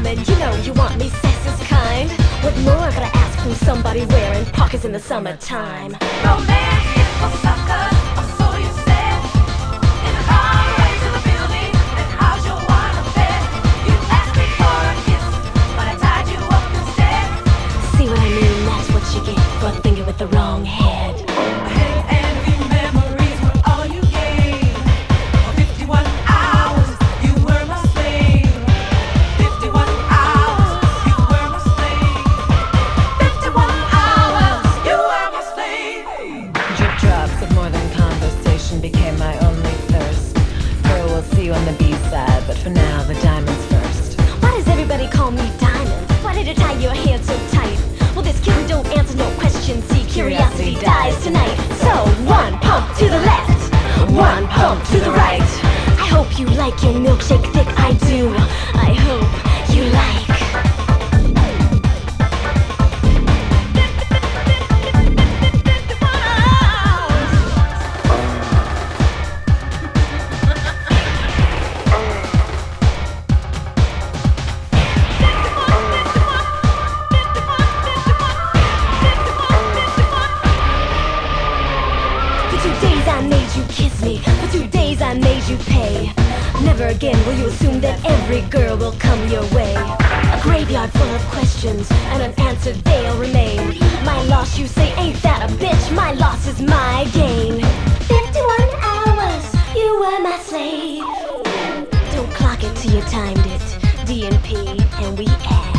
diamond, you know you want me, sex is kind. What more could I ask from somebody wearing pockets in the summertime? Romance is for suckers, or so you said. In the car, way to the building, and how's your wine affair? You asked me for a kiss, but I tied you up instead. See what I mean? That's what you get for a finger with the wrong head. Envy memories were all you gave. For 51 hours, you were my slave. 51 hours, you were my slave. 51 hours, you were my slave. Drip drops of more than conversation became my only thirst. Girl, we'll see you on the B-side, but for now, the diamonds first. Why does everybody call me Diamond? Why did you tie your hair so tight? Well, this kid don't answer no questions. See, curiosity dies tonight. So, one pump to the left, one pump to the right. I hope you like your milkshake thick, I do. I hope you like. For 2 days I made you kiss me. For 2 days I made you pay. Never again will you assume that every girl will come your way. A graveyard full of questions, and unanswered they'll remain. My loss, you say, ain't that a bitch? My loss is my gain. 51 hours, you were my slave. Don't clock it till you timed it. D&P, and we add.